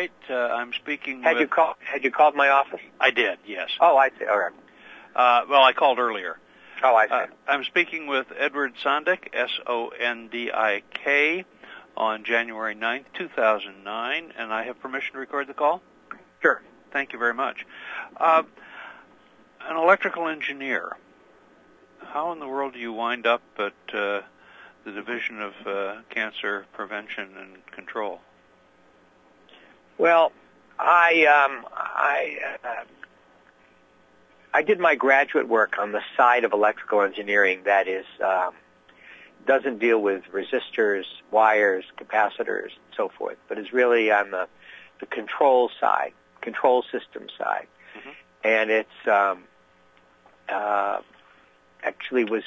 right. I'm speaking Had you called my office? I did, yes. Oh, I see. All right. Well, I called earlier. Oh, I see. I'm speaking with Edward Sondik, Sondik, on January 9th, 2009, and I have permission to record the call? Sure. Thank you very much. An electrical engineer, how in the world do you wind up at the Division of Cancer Prevention and Control? Well, I did my graduate work on the side of electrical engineering that is doesn't deal with resistors, wires, capacitors, and so forth, but is really on the control side, control system side. Mm-hmm. And it's actually was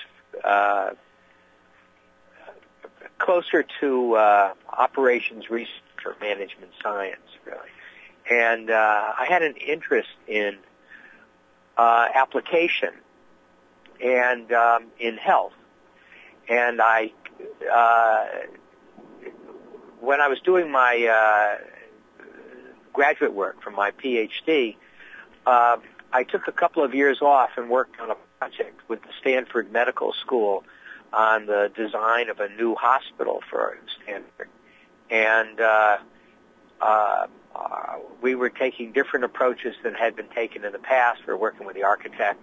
closer to operations research or management science, really. And I had an interest in application and in health. And when I was doing my graduate work for my PhD, I took a couple of years off and worked on a project with the Stanford Medical School on the design of a new hospital for Stanford. And we were taking different approaches than had been taken in the past. We were working with the architect,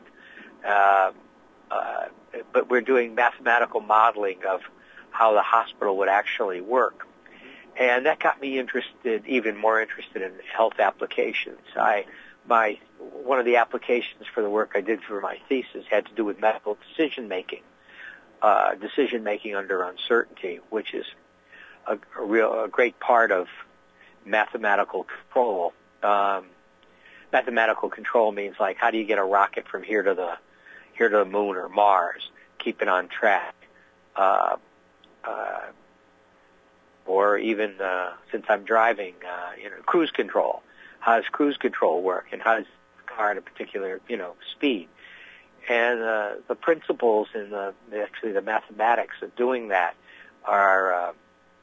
but we're doing mathematical modeling of how the hospital would actually work. And that got me even more interested in health applications. One of the applications for the work I did for my thesis had to do with medical decision-making under uncertainty, which is a great part of mathematical control. Mathematical control means, like, how do you get a rocket from here to the moon or Mars, keep it on track, or even since I'm driving, cruise control. How does cruise control work, and how does the car at a particular speed? And the principles and the mathematics of doing that are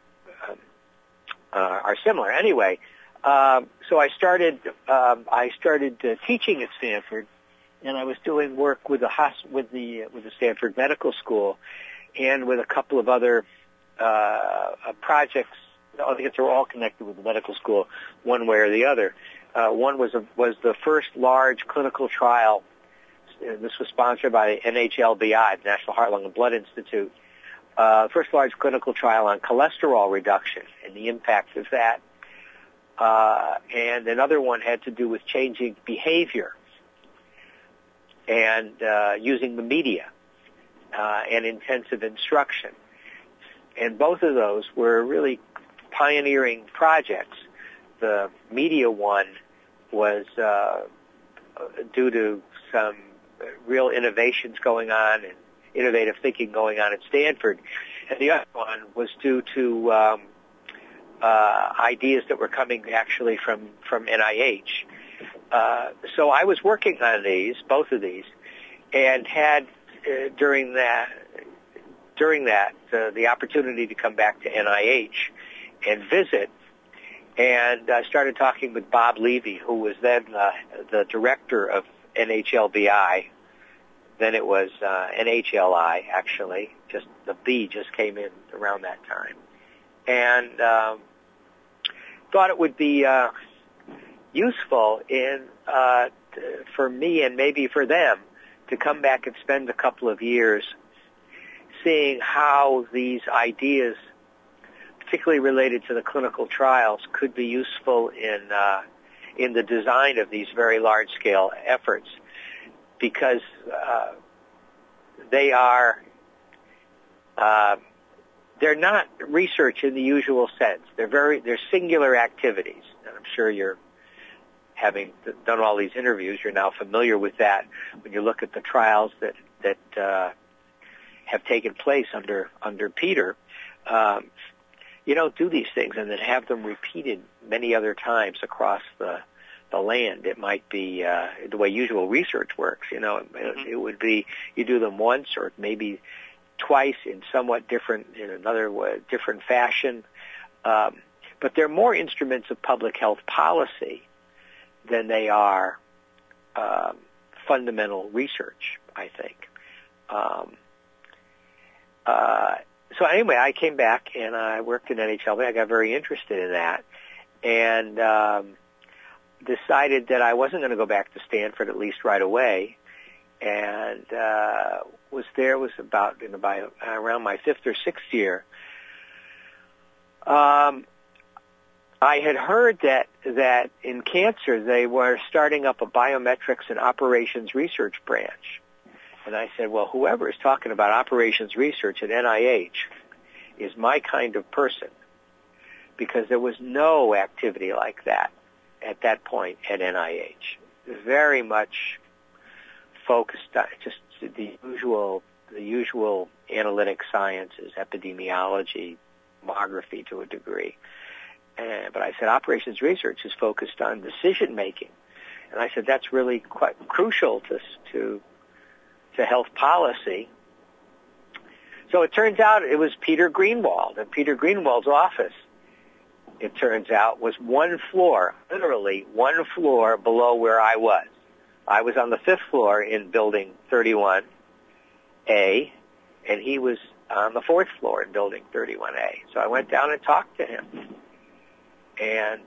similar. Anyway, so I started teaching at Stanford, and I was doing work with the Stanford Medical School, and with a couple of other projects. I think they're all connected with the medical school, one way or the other. One was the first large clinical trial. This was sponsored by NHLBI, the National Heart, Lung, and Blood Institute. First large clinical trial on cholesterol reduction and the impact of that. And another one had to do with changing behavior and using the media and intensive instruction. And both of those were really pioneering projects. The media one was due to some real innovations going on and innovative thinking going on at Stanford. And the other one was due to ideas that were coming actually from NIH. So I was working on both of these, and had during that the opportunity to come back to NIH and visit, and I started talking with Bob Levy, who was then the director of NHLBI. Then it was NHLI, actually. Just the B just came in around that time, and thought it would be useful for me and maybe for them to come back and spend a couple of years seeing how these ideas, particularly related to the clinical trials, could be useful in the design of these very large-scale efforts, because they're not research in the usual sense. They're singular activities, and I'm sure you're, having done all these interviews, you're now familiar with that when you look at the trials that have taken place under Peter. You don't do these things and then have them repeated many other times across the land. It might be the way usual research works. It would be you do them once or maybe twice in somewhat different, in another way, different fashion. But they're more instruments of public health policy than they are fundamental research, I think. So anyway, I came back and I worked in NHLB. I got very interested in that and decided that I wasn't going to go back to Stanford, at least right away. And was about around my fifth or sixth year. I had heard that in cancer they were starting up a biometrics and operations research branch. And I said, well, whoever is talking about operations research at NIH is my kind of person, because there was no activity like that at that point at NIH. Very much focused on just the usual analytic sciences, epidemiology, demography to a degree. But I said operations research is focused on decision making, and I said that's really quite crucial to health policy. So it turns out it was Peter Greenwald, and Peter Greenwald's office, it turns out, was one floor, literally one floor below where I was. I was on the fifth floor in building 31A, and he was on the fourth floor in building 31A. So I went down and talked to him, and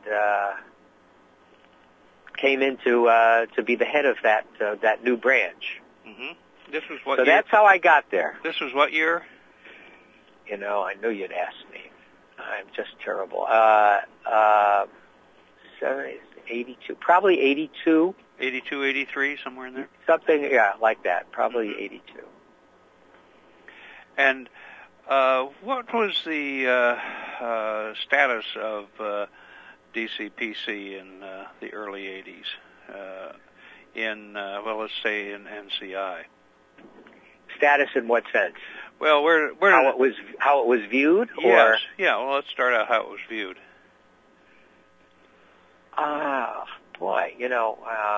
came in to be the head of that new branch. Mm-hmm. This was what so year? That's how I got there. This was what year? You know, I knew you'd ask me. I'm just terrible. 82, probably 82. 82, 83, somewhere in there? Something, yeah, like that. Probably 82. And what was the status of DCPC in the early 80s? Let's say in NCI. Status in what sense? Well, how it was viewed? Yes. Or? Yeah. Well, let's start out how it was viewed. Boy, you know.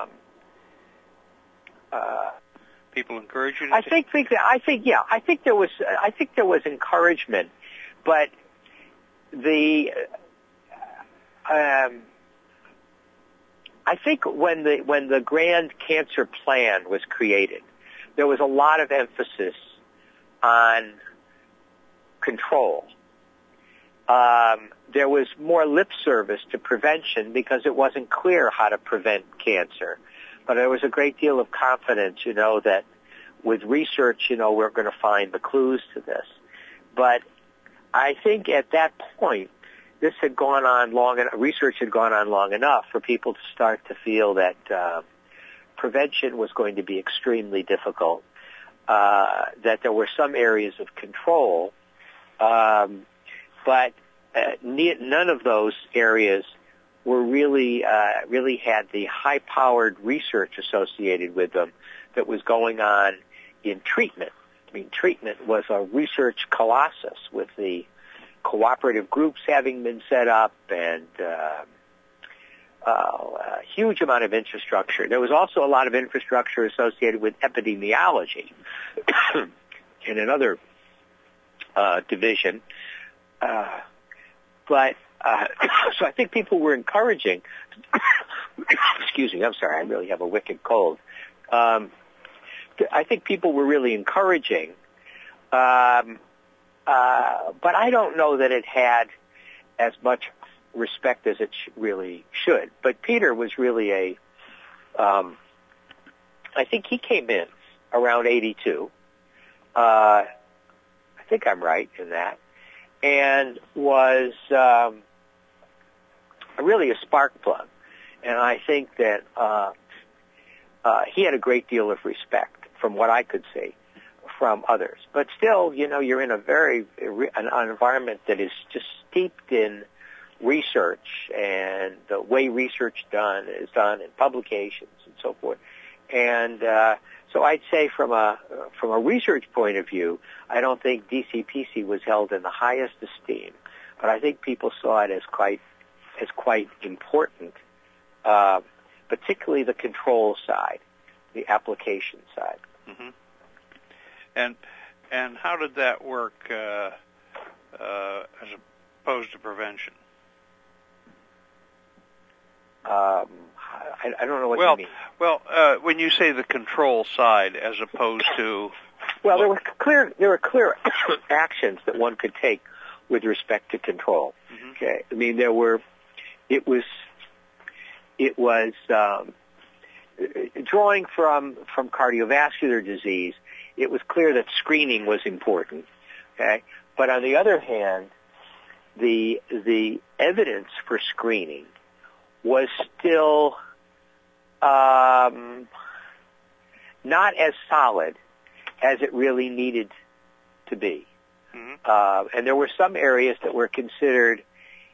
People encourage you to I think there was encouragement, but I think when the Grand Cancer Plan was created, there was a lot of emphasis on control. There was more lip service to prevention because it wasn't clear how to prevent cancer. But there was a great deal of confidence, you know, that with research, you know, we're going to find the clues to this. But I think at that point, this had gone on long enough, research had gone on long enough for people to start to feel that prevention was going to be extremely difficult, that there were some areas of control, but none of those areas were really had the high-powered research associated with them that was going on in treatment. I mean, treatment was a research colossus with the cooperative groups having been set up and a huge amount of infrastructure. There was also a lot of infrastructure associated with epidemiology in another division. So I think people were encouraging. Excuse me, I'm sorry, I really have a wicked cold. I think people were really encouraging, but I don't know that it had as much respect as it really should. But Peter was really I think he came in around 82. I think I'm right in that. And was really a spark plug. And I think that he had a great deal of respect from what I could see from others. But still, you know, you're in an environment that is just steeped in research and the way research is done in publications and so forth. And so I'd say from a research point of view, I don't think DCPC was held in the highest esteem, but I think people saw it as quite important, particularly the control side, the application side. Mm-hmm. And how did that work as opposed to prevention? I don't know what you mean. Well, when you say the control side as opposed to... Well, there were clear actions that one could take with respect to control. Mm-hmm. Okay, I mean, it was drawing from cardiovascular disease. It was clear that screening was important. Okay, but on the other hand, the evidence for screening was still not as solid as it really needed to be. Mm-hmm. And there were some areas that were considered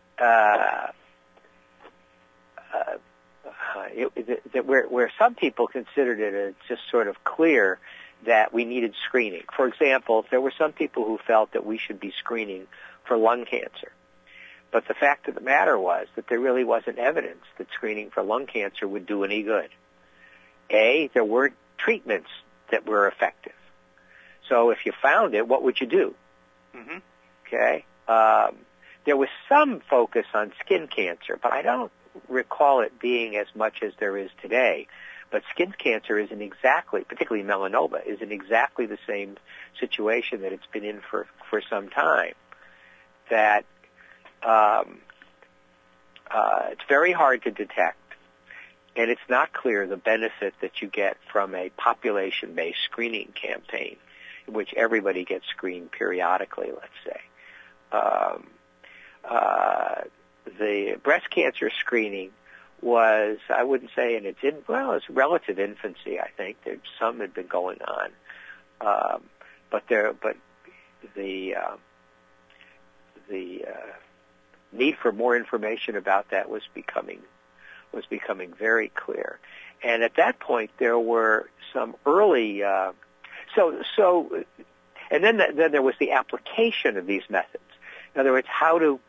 where some people considered it as just sort of clear that we needed screening. For example, there were some people who felt that we should be screening for lung cancer. But the fact of the matter was that there really wasn't evidence that screening for lung cancer would do any good. There weren't treatments that were effective. So if you found it, what would you do? Mm-hmm. Okay? There was some focus on skin cancer, but I don't recall it being as much as there is today. But skin cancer isn't exactly, particularly melanoma, isn't exactly the same situation that it's been in for some time. That it's very hard to detect, and it's not clear the benefit that you get from a population-based screening campaign in which everybody gets screened periodically, let's say. The breast cancer screening was, I wouldn't say it's relative infancy, I think. Some had been going on. But the need for more information about that was becoming very clear. And at that point, there were some early, and then there was the application of these methods. In other words, how to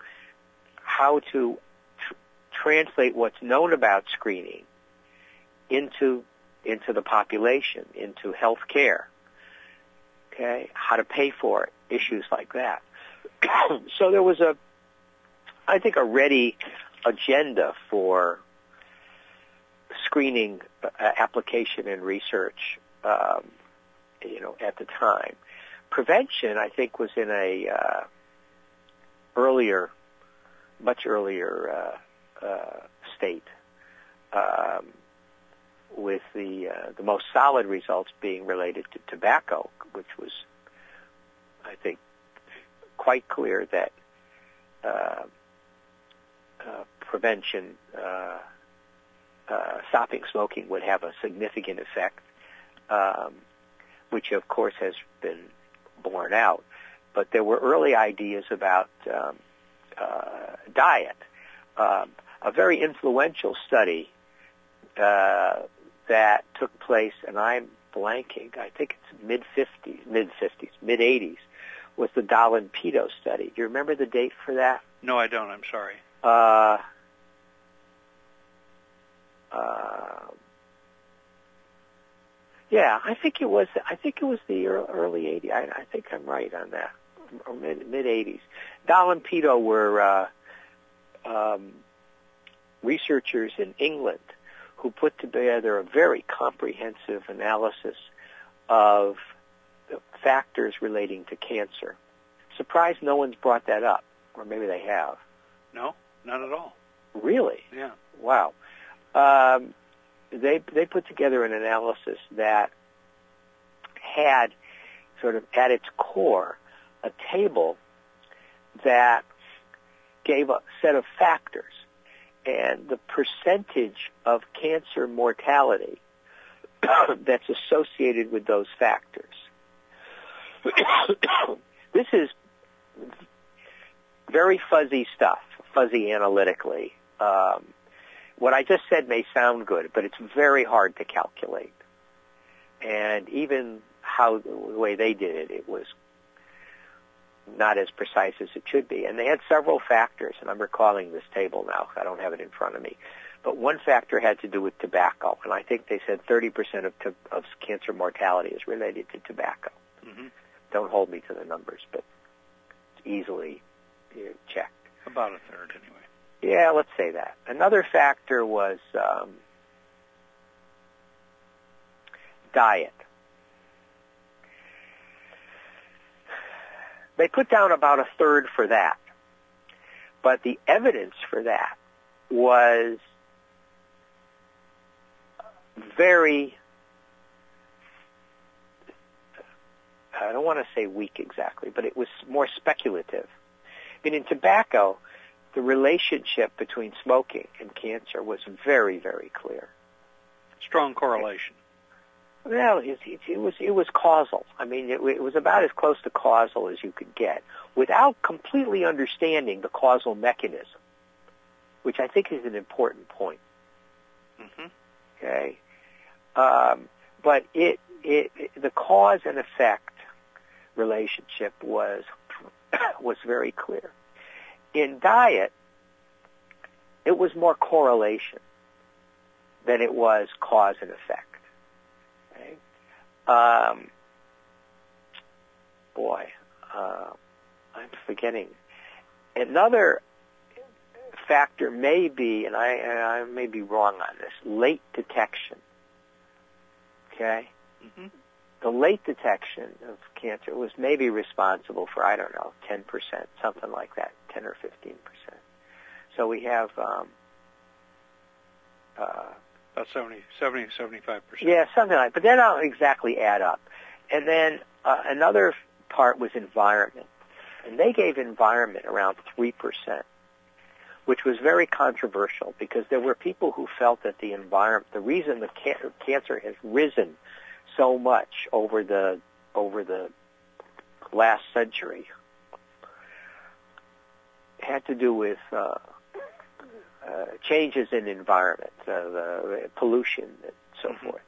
translate what's known about screening into the population, into health care. Okay, how to pay for it, issues like that. So there was a ready agenda for screening application and research, at the time. Prevention, I think, was in a much earlier state, with the most solid results being related to tobacco, which was, I think, quite clear that prevention, stopping smoking would have a significant effect, which of course has been borne out. But there were early ideas about diet. A very influential study that took place, and I'm blanking, I think it's mid-80s, was the Dahlin-Peto study. Do you remember the date for that? No, I don't. I'm sorry. Yeah, I think it was the early 80s. I think I'm right on that, or mid 80s. Dahlin-Peto were researchers in England who put together a very comprehensive analysis of the factors relating to cancer. Surprised no one's brought that up, or maybe they have. No, not at all. Really? Yeah. Wow. They put together an analysis that had sort of at its core a table that gave a set of factors and the percentage of cancer mortality that's associated with those factors. This is very fuzzy stuff, fuzzy analytically. What I just said may sound good, but it's very hard to calculate. And even the way they did it, it was not as precise as it should be. And they had several factors, and I'm recalling this table now. I don't have it in front of me. But one factor had to do with tobacco, and I think they said 30% of cancer mortality is related to tobacco. Mm-hmm. Don't hold me to the numbers, but it's easily checked. About a third, anyway. Yeah, let's say that. Another factor was diet. They put down about a third for that. But the evidence for that was very, I don't want to say weak exactly, but it was more speculative. I mean, in tobacco, the relationship between smoking and cancer was very, very clear. Strong correlation. Well, it was causal. I mean, it was about as close to causal as you could get, without completely understanding the causal mechanism, which I think is an important point. Mm-hmm. Okay, but the cause and effect relationship was very clear. In diet, it was more correlation than it was cause and effect. Okay? I'm forgetting. Another factor may be, and I may be wrong on this, late detection. Okay? Mm-hmm. The late detection of cancer was maybe responsible for, 10%, something like that, 10 or 15%. So we have about 75%. Yeah, something like that. But they don't exactly add up. And then another part was environment. And they gave environment around 3%, which was very controversial because there were people who felt that the environment, the reason the cancer has risen so much over the last century had to do with changes in environment, the pollution, and so forth.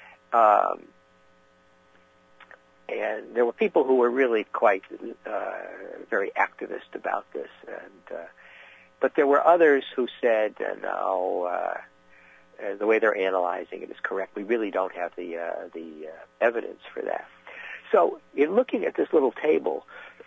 And there were people who were really quite very activist about this, but there were others who said, "No, the way they're analyzing it is correct. We really don't have the evidence for that." So, in looking at this little table,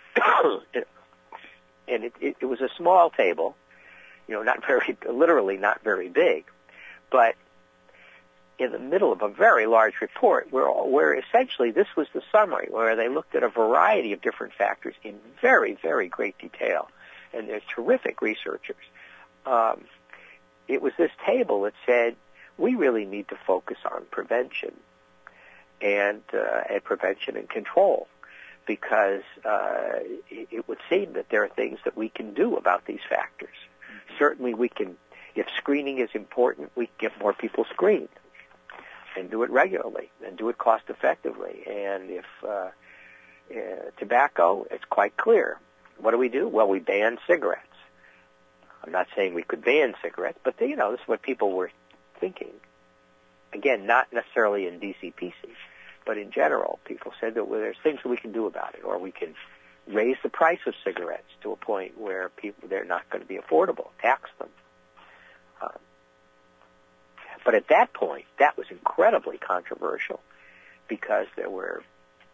and it was a small table, literally not very big, but in the middle of a very large report where essentially this was the summary, where they looked at a variety of different factors in very, very great detail. And they're terrific researchers. It was this table that said, we really need to focus on prevention and prevention and control, because it would seem that there are things that we can do about these factors. Certainly we can, if screening is important, we can get more people screened and do it regularly and do it cost effectively. And if tobacco, it's quite clear. What do? Well, we ban cigarettes. I'm not saying we could ban cigarettes, but this is what people were thinking. Again, not necessarily in DCPC, but in general, people said that there's things that we can do about it, or we can raise the price of cigarettes to a point where they're not going to be affordable, tax them. But at that point, that was incredibly controversial because there were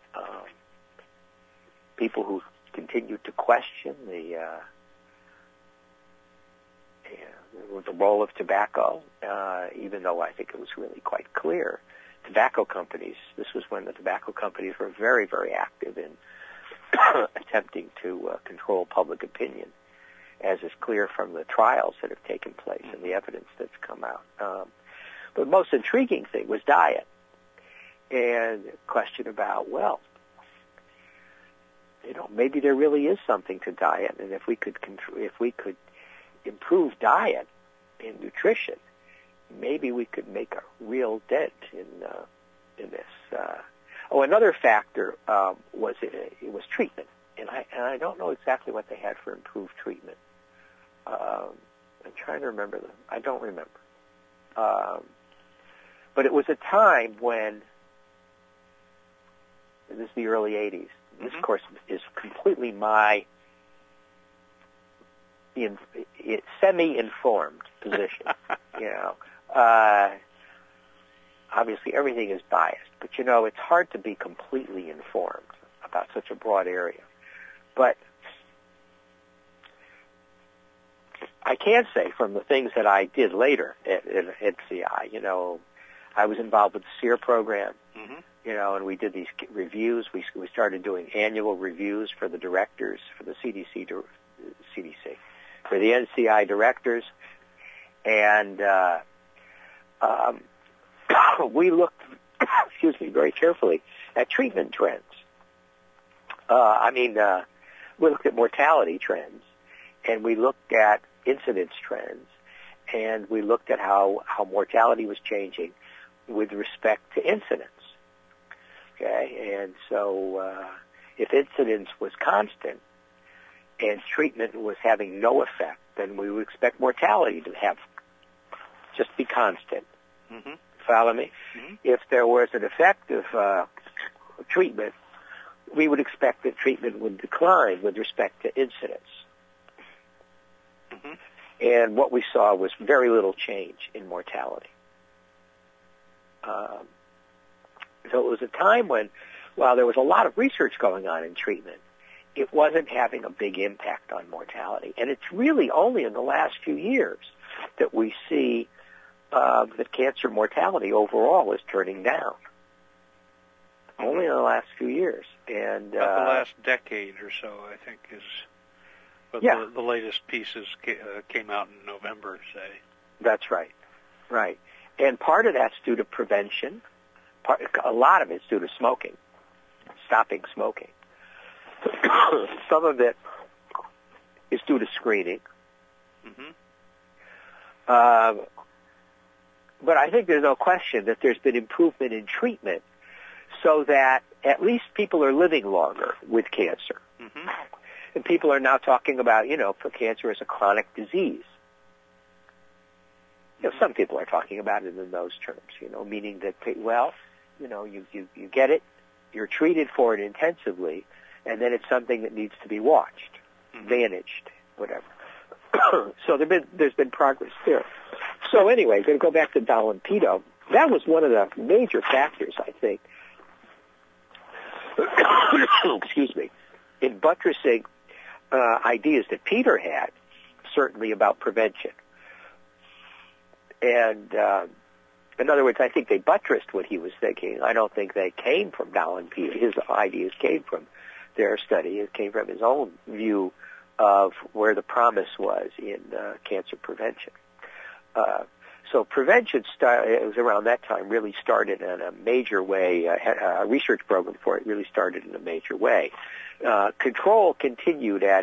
people who continued to question the role of tobacco, even though I think it was really quite clear. Tobacco companies, this was when the tobacco companies were very, very active in attempting to control public opinion, as is clear from the trials that have taken place and the evidence that's come out. But the most intriguing thing was diet, and the question about, maybe there really is something to diet, and if we could improve diet and nutrition, maybe we could make a real dent in this. Another factor was treatment, and I don't know exactly what they had for improved treatment. I'm trying to remember them. I don't remember. But it was a time when, this is the early 80s. This, of course, is completely my semi-informed position. Obviously, everything is biased, but it's hard to be completely informed about such a broad area. But I can say from the things that I did later at NCI, I was involved with the SEER program, Mm-hmm. and we did these reviews. We started doing annual reviews for the directors, for the CDC, for the NCI directors, and we looked, very carefully at treatment trends. We looked at mortality trends, and we looked at incidence trends, and we looked at how mortality was changing with respect to incidence. Okay, and so if incidence was constant and treatment was having no effect, then we would expect mortality to just be constant. Mm-hmm. Follow me? Mm-hmm. If there was an effective treatment, we would expect that treatment would decline with respect to incidence. Mm-hmm. And what we saw was very little change in mortality. So it was a time when, while there was a lot of research going on in treatment, it wasn't having a big impact on mortality. And it's really only in the last few years that we see that cancer mortality overall is turning down. Only in the last few years. And about the last decade or so, I think, is what the latest pieces came out in November, say. That's right. Right. And part of that's due to prevention. A lot of it's due to smoking, stopping smoking. Some of it is due to screening. Mm-hmm. But I think there's no question that there's been improvement in treatment so that at least people are living longer with cancer. Mm-hmm. And people are now talking about, for cancer as a chronic disease. Some people are talking about it in those terms, meaning that, you get it, you're treated for it intensively, and then it's something that needs to be watched, mm-hmm. managed, whatever. So there's been progress there. So anyway, going to go back to Dall'Olimpido. That was one of the major factors, I think, excuse me, in buttressing ideas that Peter had, certainly about prevention. And in other words, I think they buttressed what he was thinking. I don't think they came from Dall'Olimpido. His ideas came from their study. It came from his own view of where the promise was in cancer prevention. So prevention, it was around that time, really started in a major way. A research program for it really started in a major way. Control continued at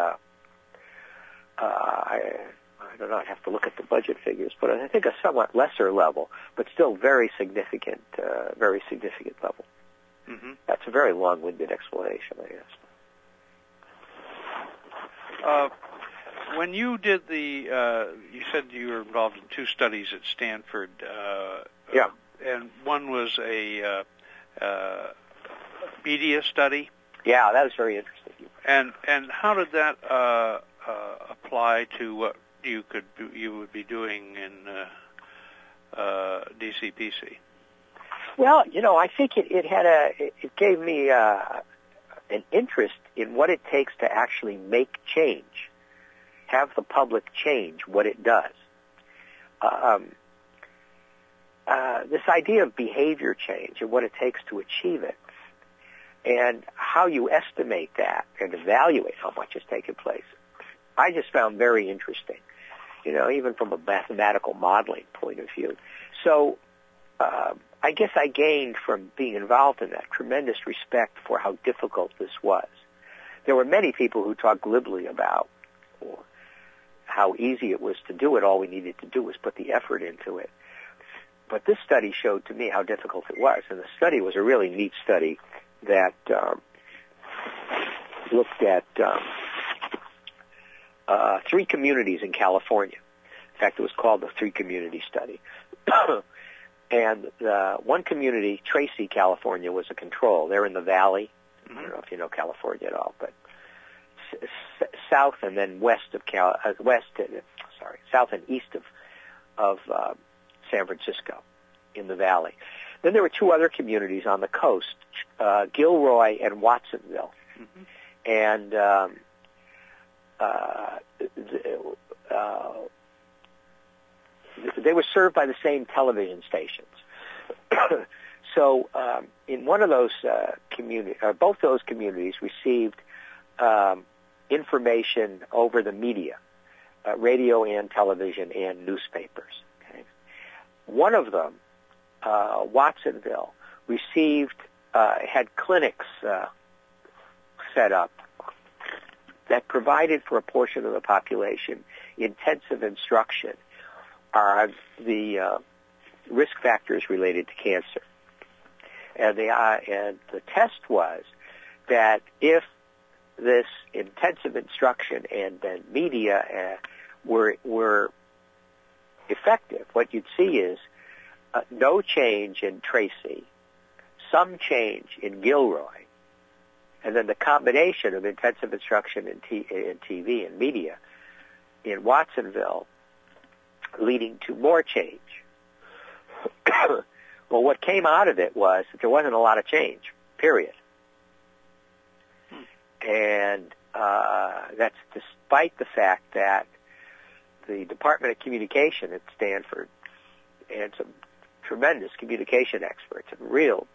I don't know, I'd have to look at the budget figures, but I think a somewhat lesser level, but still very significant level. Mm-hmm. That's a very long-winded explanation, I guess. When you did you said you were involved in two studies at Stanford. Yeah. And one was a media study. Yeah, that was very interesting. And how did that apply to what you would be doing in DCPC? Well, I think it gave me an interest in what it takes to actually make change, have the public change what it does. This idea of behavior change and what it takes to achieve it, and how you estimate that and evaluate how much is taking place, I just found very interesting, even from a mathematical modeling point of view. So I guess I gained from being involved in that tremendous respect for how difficult this was. There were many people who talked glibly about how easy it was to do it. All we needed to do was put the effort into it. But this study showed to me how difficult it was, and the study was a really neat study that looked at three communities in California. In fact, it was called the Three Community Study. And one community, Tracy, California, was a control. They're in the valley. Mm-hmm. I don't know if you know California at all, but south and then south and east of San Francisco in the valley. Then there were two other communities on the coast, Gilroy and Watsonville. Mm-hmm. And they were served by the same television stations. So in one of those both those communities received information over the media, radio and television and newspapers. Okay? One of them, Watsonville, had clinics set up that provided for a portion of the population intensive instruction on the risk factors related to cancer. And the test was that if this intensive instruction and then media were effective, what you'd see is no change in Tracy, some change in Gilroy, and then the combination of intensive instruction in TV and media in Watsonville leading to more change. Well, what came out of it was that there wasn't a lot of change, period. And that's despite the fact that the Department of Communication at Stanford and some tremendous communication experts and real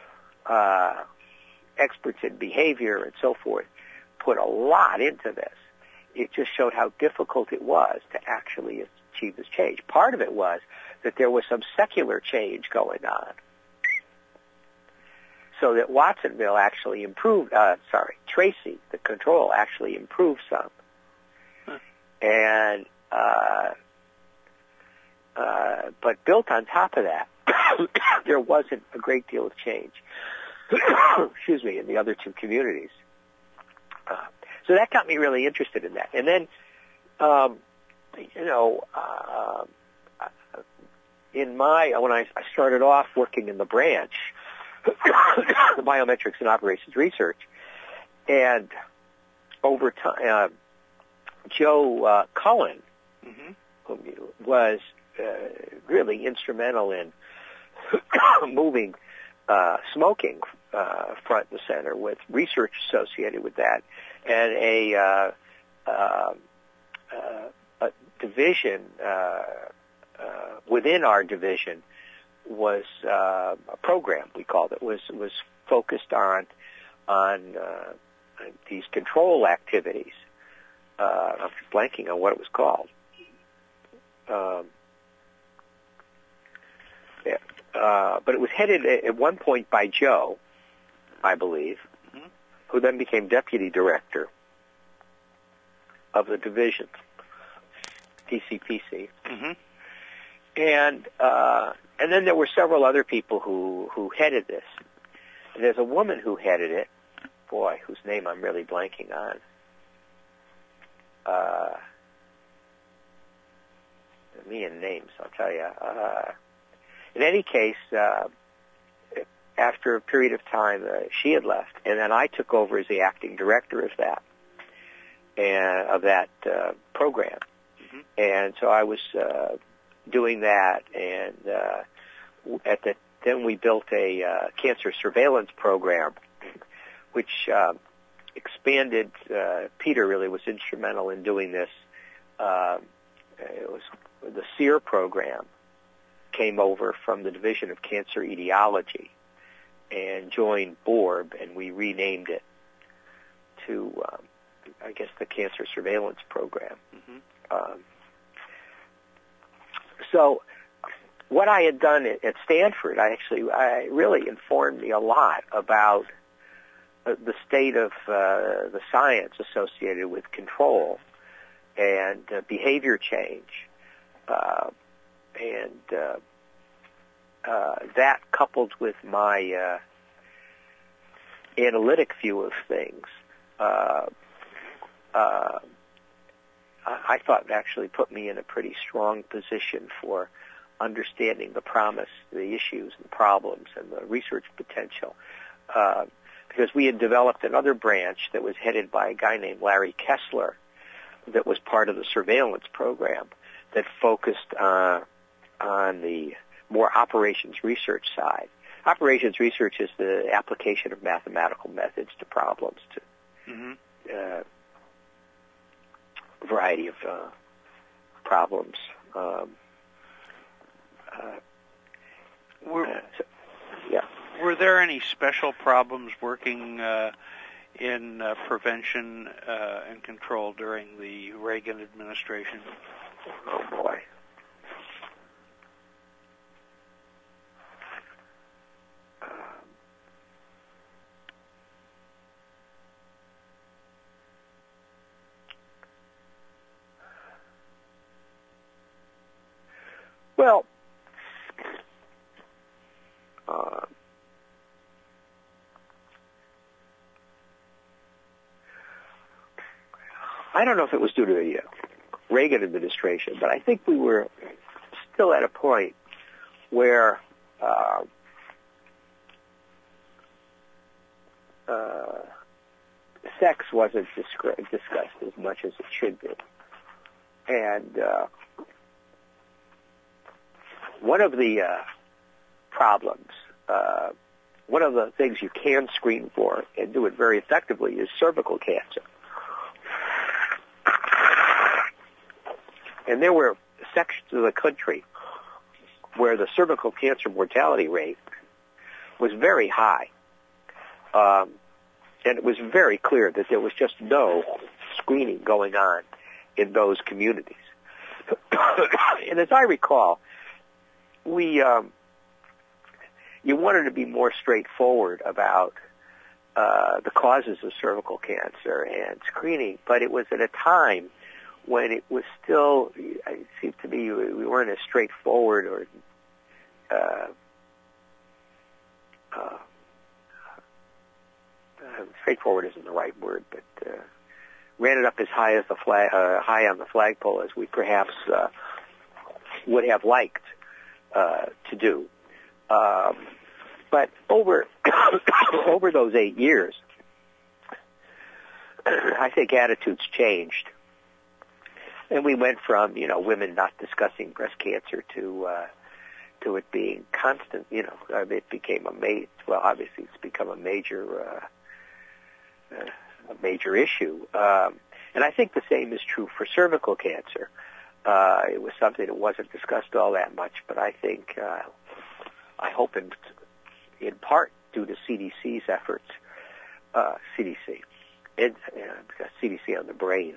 experts in behavior and so forth put a lot into this. It just showed how difficult it was to actually achieve this change. Part of it was that there was some secular change going on. So that Watsonville actually improved, Tracy, the control, actually improved some. And, but built on top of that, there wasn't a great deal of change, excuse me, in the other two communities. So that got me really interested in that. And then, when I started off working in the branch, the biometrics and operations research, and over time, Joe Cullen, who was really instrumental in moving smoking front and center with research associated with that, and a division within our division was a program, we called it, was focused on these control activities. I'm blanking on what it was called. But it was headed at one point by Joe, I believe, who then became deputy director of the division, DCPC. And then there were several other people who headed this. And there's a woman who headed it, boy, whose name I'm really blanking on. Me and names, I'll tell you. In any case, after a period of time, she had left, and then I took over as the acting director of that program. And so I was doing that, and then we built a cancer surveillance program, which expanded. Peter really was instrumental in doing this. It was the SEER program came over from the Division of Cancer Etiology and joined BORB, and we renamed it to, I guess, the Cancer Surveillance Program. So what I had done at Stanford, I really informed me a lot about the state of the science associated with control and behavior change. That coupled with my analytic view of things, I thought actually put me in a pretty strong position for understanding the promise, the issues and problems and the research potential. Because we had developed another branch that was headed by a guy named Larry Kessler that was part of the surveillance program that focused on the more operations research side. Operations research is the application of mathematical methods to problems, to variety of problems. Were there any special problems working in prevention and control during the Reagan administration? Oh, boy. Well, I don't know if it was due to the Reagan administration, but I think we were still at a point where sex wasn't discussed as much as it should be. And one of the problems, one of the things you can screen for and do it very effectively is cervical cancer. And there were sections of the country where the cervical cancer mortality rate was very high. And it was very clear that there was just no screening going on in those communities. And as I recall, you wanted to be more straightforward about the causes of cervical cancer and screening, but it was at a time when it was still, it seemed to me, we weren't as straightforward or straightforward isn't the right word, but ran it up as high as the high on the flagpole as we perhaps would have liked to do. But over over those 8 years, I think attitudes changed, and we went from women not discussing breast cancer to it being constant. It became obviously it's become a major issue, and I think the same is true for cervical cancer. It was something that wasn't discussed all that much, but I think, I hope in part due to CDC's efforts, CDC on the brain,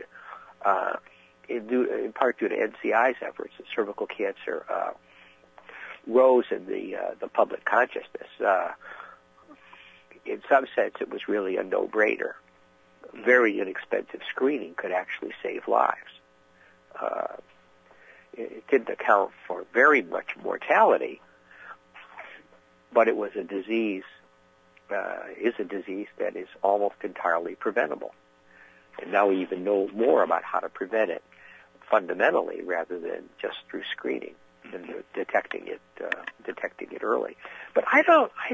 in part due to NCI's efforts, that cervical cancer rose in the public consciousness. In some sense, it was really a no-brainer. Very inexpensive screening could actually save lives. It didn't account for very much mortality, but it was a disease, is a disease that is almost entirely preventable. And now we even know more about how to prevent it fundamentally rather than just through screening and detecting it early. But I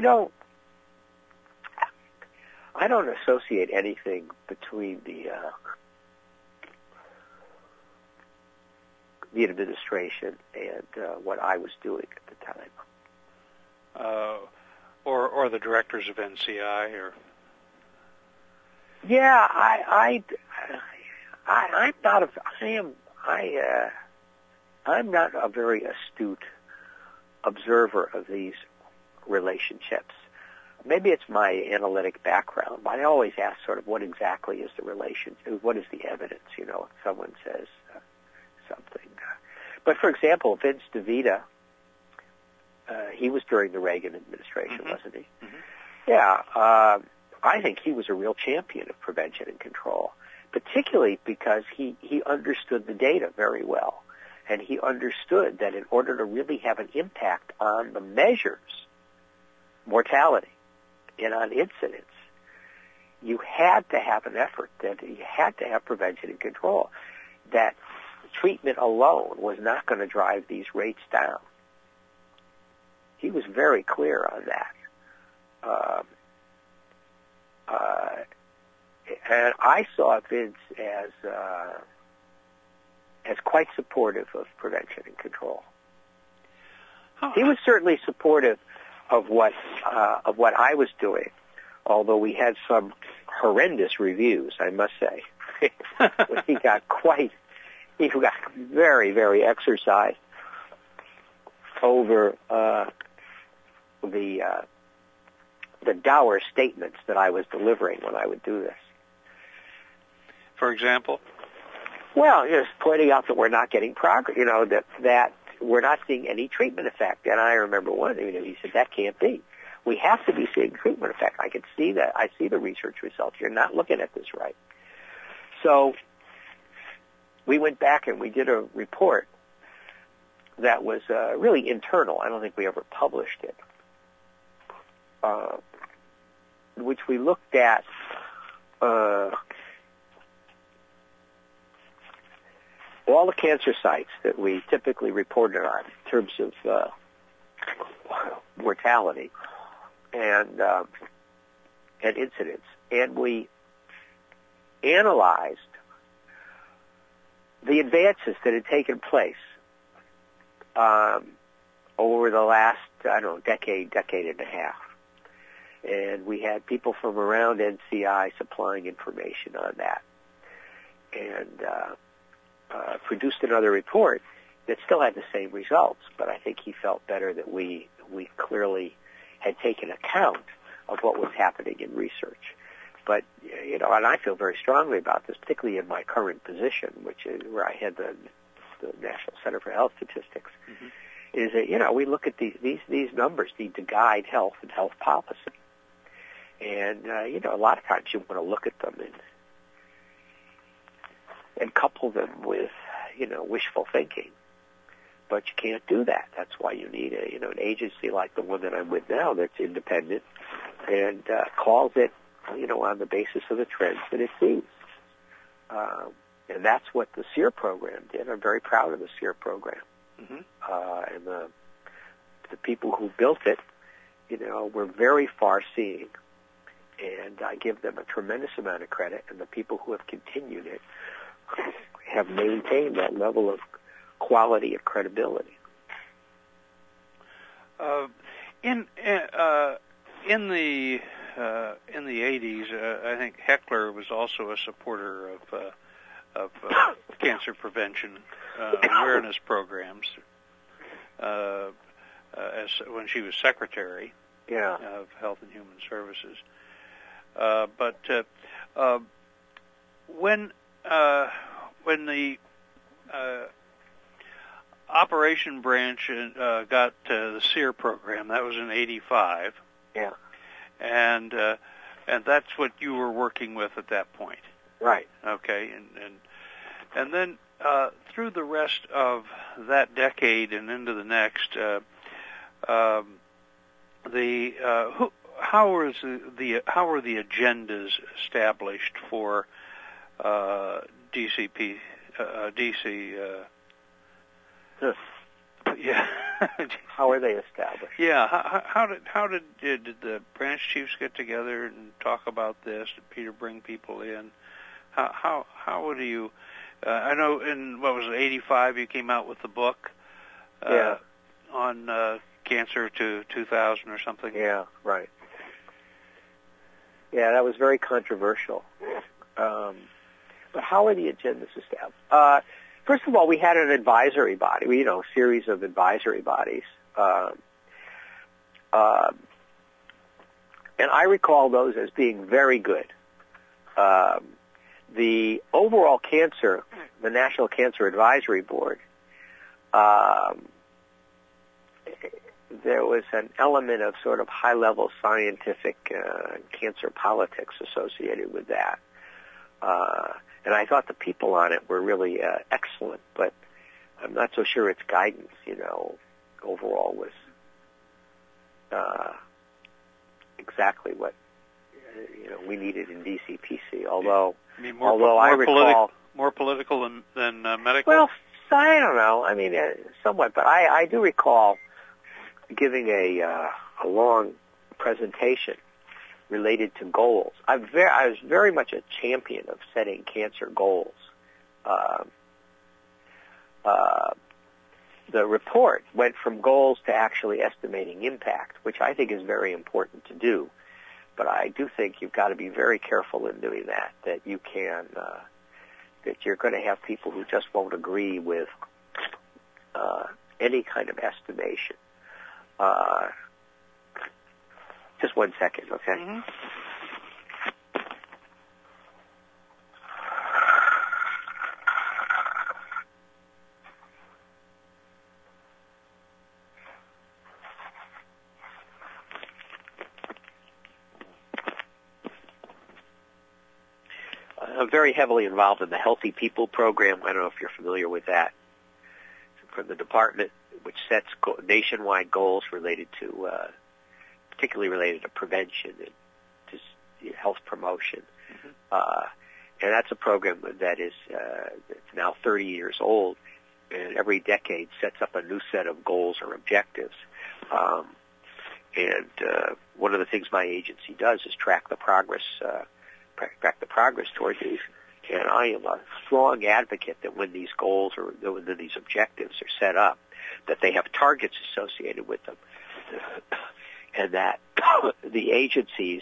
don't associate anything between the administration and what I was doing at the time. Or the directors of NCI, or yeah, I'm not a very astute observer of these relationships. Maybe it's my analytic background, but I always ask sort of what exactly is the relation, what is the evidence, if someone says something. But for example, Vince DeVita, he was during the Reagan administration, wasn't he? Mm-hmm. Yeah, I think he was a real champion of prevention and control, particularly because he understood the data very well. And he understood that in order to really have an impact on the measures, mortality, and on incidence, you had to have an effort, that you had to have prevention and control. That treatment alone was not going to drive these rates down. He was very clear on that. And I saw Vince as quite supportive of prevention and control. He was certainly supportive of what I was doing, although we had some horrendous reviews, I must say. He got very, very exercised over the dour statements that I was delivering when I would do this. For example? Well, just pointing out that we're not getting progress, that we're not seeing any treatment effect. And I remember one, he said, that can't be. We have to be seeing treatment effect. I can see that. I see the research results. You're not looking at this right. So we went back and we did a report that was really internal. I don't think we ever published it, which we looked at all the cancer sites that we typically reported on in terms of mortality and incidence, and we analyzed the advances that had taken place over the last, decade and a half. And we had people from around NCI supplying information on that, and produced another report that still had the same results, but I think he felt better that we clearly had taken account of what was happening in research. But, and I feel very strongly about this, particularly in my current position, which is where I head the National Center for Health Statistics, is that, we look at these numbers need to guide health and health policy. And, a lot of times you want to look at them and couple them with, wishful thinking. But you can't do that. That's why you need an agency like the one that I'm with now that's independent and calls it, on the basis of the trends that it sees. And that's what the SEER program did. I'm very proud of the SEER program. And the people who built it, were very far-seeing. And I give them a tremendous amount of credit. And the people who have continued it have maintained that level of quality of credibility. In the 80s, I think Heckler was also a supporter of cancer prevention awareness programs when she was secretary of Health and Human Services. But when the operation branch got the SEER program, that was in '85. Yeah. And that's what you were working with at that point. Right. Okay. And then through the rest of that decade and into the next, how were the agendas established for DCP? DC. Yeah. How are they established? Yeah. How did the branch chiefs get together and talk about this? Did Peter bring people in? How would you? I know in what was it, '85 you came out with the book. On cancer to 2000 or something. Yeah. Right. Yeah, that was very controversial. But how are the agendas established? First of all, we had an advisory body, a series of advisory bodies. And I recall those as being very good. The overall cancer, the National Cancer Advisory Board, there was an element of sort of high-level scientific cancer politics associated with that. And I thought the people on it were really excellent, but I'm not so sure its guidance, overall was exactly what we needed in DCPC. Although, I recall more political than medical. Well, I don't know. I mean, somewhat, but I do recall giving a long presentation related to goals. I was very much a champion of setting cancer goals. The report went from goals to actually estimating impact, which I think is very important to do. But I do think you've got to be very careful in doing that, that you can, that you're going to have people who just won't agree with any kind of estimation. Just 1 second, okay? Mm-hmm. I'm very heavily involved in the Healthy People program. I don't know if you're familiar with that. From the department, which sets nationwide goals related to, particularly related to prevention and just health promotion. Mm-hmm. And that's a program that is it's now 30 years old, and every decade sets up a new set of goals or objectives. And one of the things my agency does is track the progress towards these. And I am a strong advocate that when these goals or when these objectives are set up, that they have targets associated with them, and that the agencies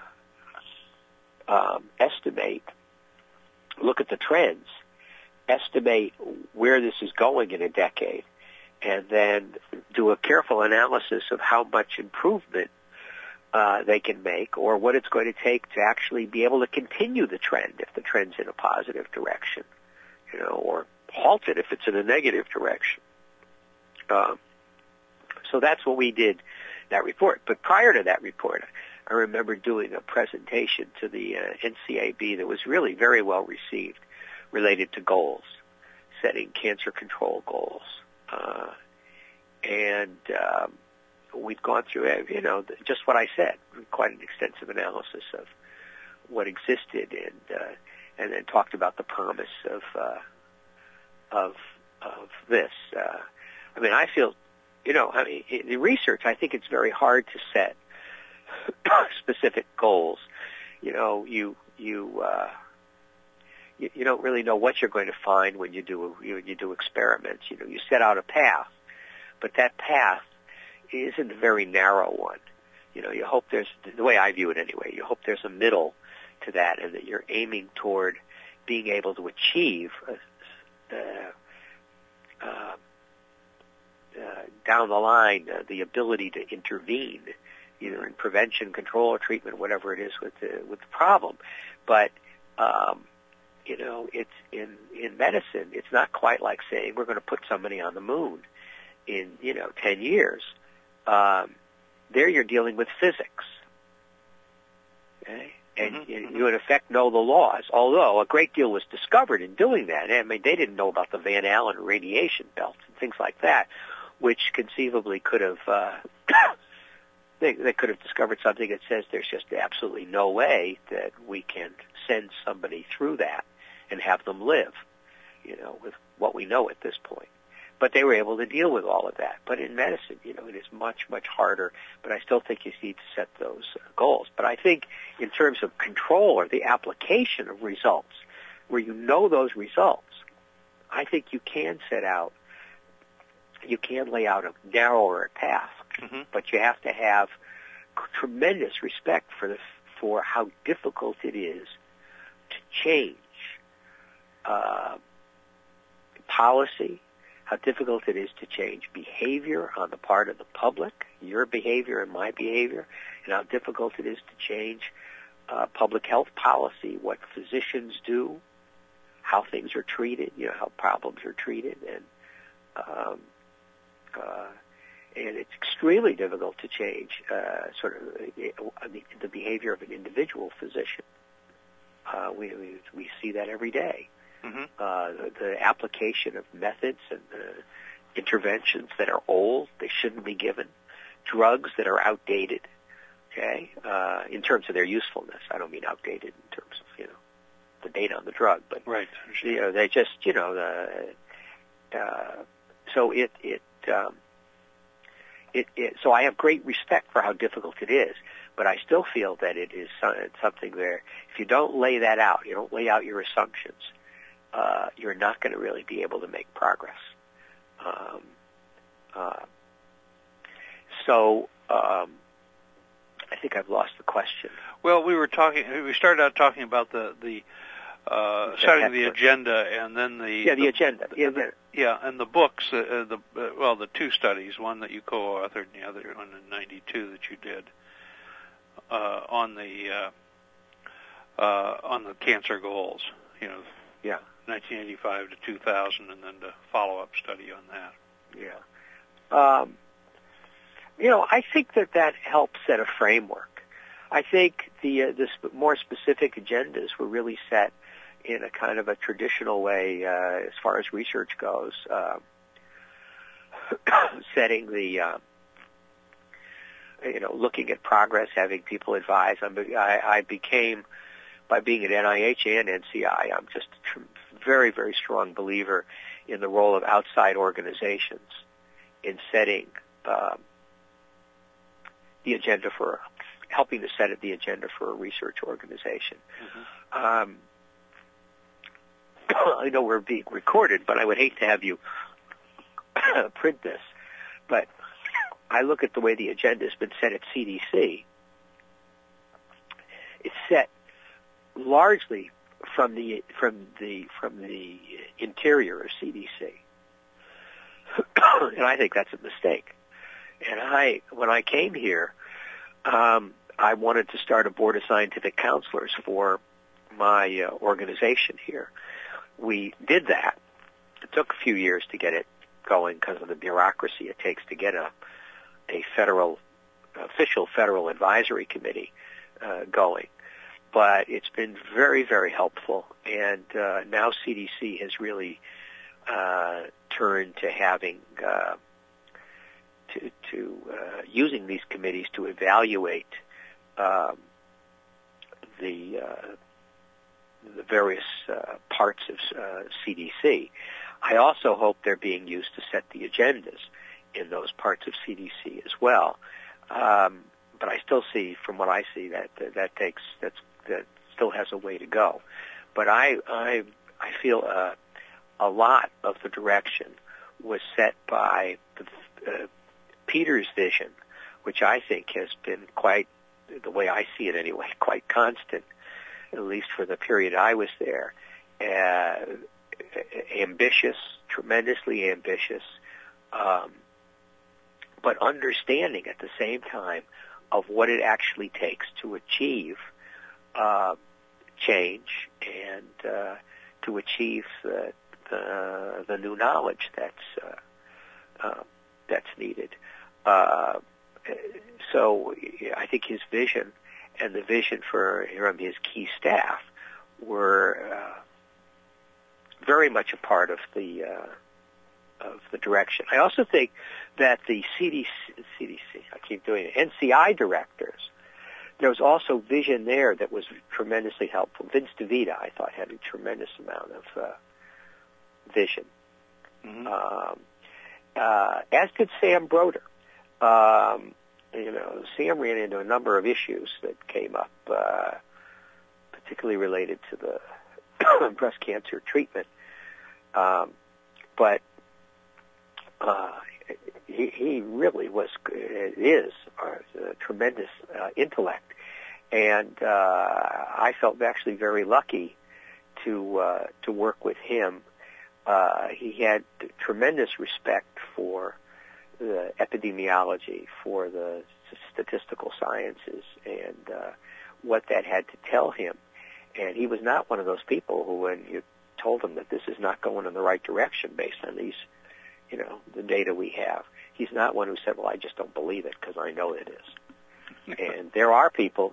look at the trends, estimate where this is going in a decade, and then do a careful analysis of how much improvement they can make, or what it's going to take to actually be able to continue the trend if the trend's in a positive direction, or halt it if it's in a negative direction. So that's what we did, that report. But prior to that report, I remember doing a presentation to the NCAB that was really very well received, related to goals, setting cancer control goals. And we'd gone through, just what I said, quite an extensive analysis of what existed, and then talked about the promise of this. I feel, in research, I think it's very hard to set specific goals. You don't really know what you're going to find when you do experiments. You set out a path, but that path isn't a very narrow one. You hope there's, the way I view it anyway, you hope there's a middle to that, and that you're aiming toward being able to achieve down the line the ability to intervene, either in prevention, control, or treatment, whatever it is with the problem. But it's in medicine, it's not quite like saying we're going to put somebody on the moon in 10 years. There you're dealing with physics, okay? And you in effect know the laws, although a great deal was discovered in doing that. They didn't know about the Van Allen radiation belts and things like that, which conceivably could have they could have discovered something that says there's just absolutely no way that we can send somebody through that and have them live, with what we know at this point. But they were able to deal with all of that. But in medicine, it is much, much harder. But I still think you need to set those goals. But I think in terms of control or the application of results, where you know those results, I think you can lay out a narrower path. Mm-hmm. But you have to have tremendous respect for how difficult it is to change policy, how difficult it is to change behavior on the part of the public, your behavior and my behavior, and how difficult it is to change public health policy, what physicians do, how things are treated, how problems are treated, and it's extremely difficult to change the behavior of an individual physician. We see that every day. Mm-hmm. The application of methods and interventions that are old, they shouldn't be given. Drugs that are outdated, okay, in terms of their usefulness. I don't mean outdated in terms of, the data on the drug, but right. They just, so I have great respect for how difficult it is, but I still feel that it is something where if you don't lay that out, you don't lay out your assumptions, you're not going to really be able to make progress. I think I've lost the question. Well, we started out talking about the setting the agenda, and then the agenda. And the books, the two studies, one that you co-authored and the other one in '92 that you did. on the cancer goals. Yeah. 1985 to 2000, and then the follow-up study on that. Yeah. I think that helps set a framework. I think the more specific agendas were really set in a kind of a traditional way as far as research goes, setting the, looking at progress, having people advise. I became, by being at NIH and NCI, I'm just a very, very strong believer in the role of outside organizations in setting the agenda for, helping to set the agenda for a research organization. Mm-hmm. I know we're being recorded, but I would hate to have you print this. But I look at the way the agenda has been set at CDC. It's set largely from the interior of CDC, and I think that's a mistake. And when I came here, I wanted to start a board of scientific counselors for my organization here. We did that. It took a few years to get it going because of the bureaucracy it takes to get a official federal advisory committee going. But it's been very, very helpful, and now CDC has really turned to having using these committees to evaluate the various parts of CDC. I also hope they're being used to set the agendas in those parts of CDC as well. But I still see, from what I see, that still has a way to go. But I feel a lot of the direction was set by Peter's vision, which I think has been quite, the way I see it anyway, quite constant, at least for the period I was there. Ambitious, tremendously ambitious, but understanding at the same time of what it actually takes to achieve change and to achieve the new knowledge that's needed. So I think his vision and the vision for his key staff were very much a part of the direction. I also think that the CDC, I keep doing it, NCI directors, there was also vision there that was tremendously helpful. Vince DeVita, I thought, had a tremendous amount of vision. Mm-hmm. As did Sam Broder. Sam ran into a number of issues that came up, particularly related to the breast cancer treatment. But he really is a tremendous intellect, and I felt actually very lucky to work with him. He had tremendous respect for the epidemiology, for the statistical sciences, and what that had to tell him. And he was not one of those people who, when you told him that this is not going in the right direction based on these, the data we have, he's not one who said, well, I just don't believe it because I know it is. And there are people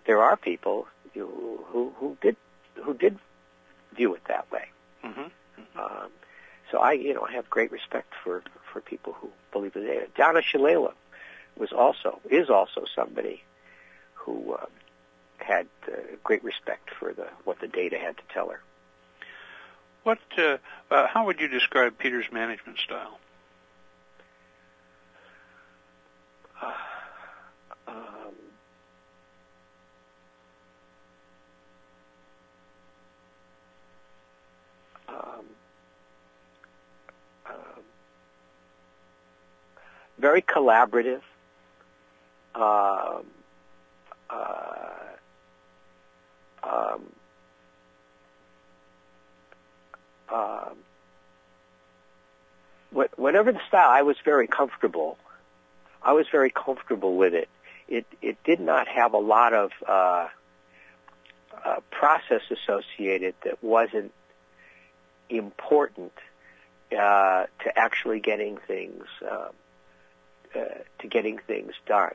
who did view it that way. Mm-hmm. So I have great respect for people who believe the data. Donna Shalala is also somebody who had great respect for what the data had to tell her. How would you describe Peter's management style? Very collaborative. Whatever the style, I was very comfortable with it it did not have a lot of process associated that wasn't important to actually getting things done.